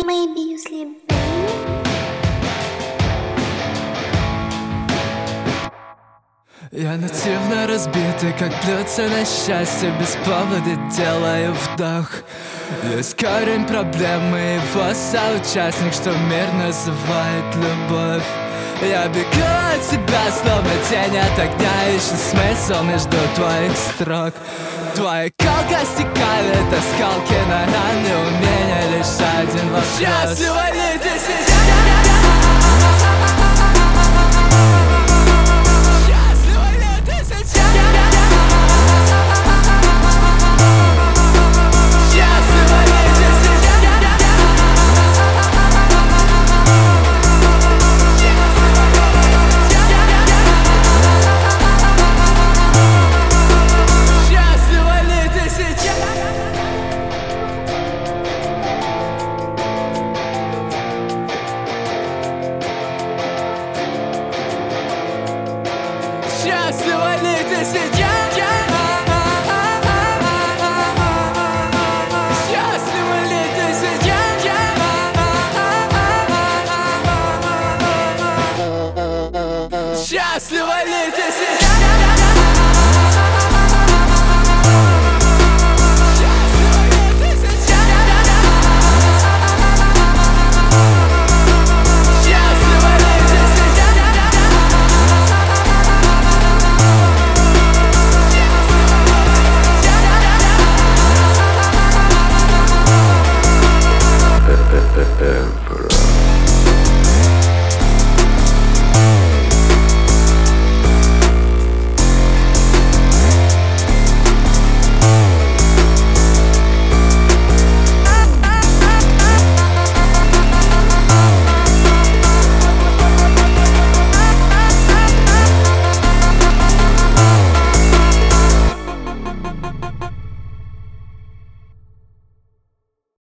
Maybe you sleep, baby. Я нативно разбитый, как блюдце на счастье. Без повода делаю вдох. Есть корень проблемы, его соучастник, что мир называет любовь. Я бегу от тебя, словно тень от огня. Ищу смысл между твоих строк. Твои колка стекают осколки на раны. У меня лишь один вопрос: счастлива ли ты сейчас?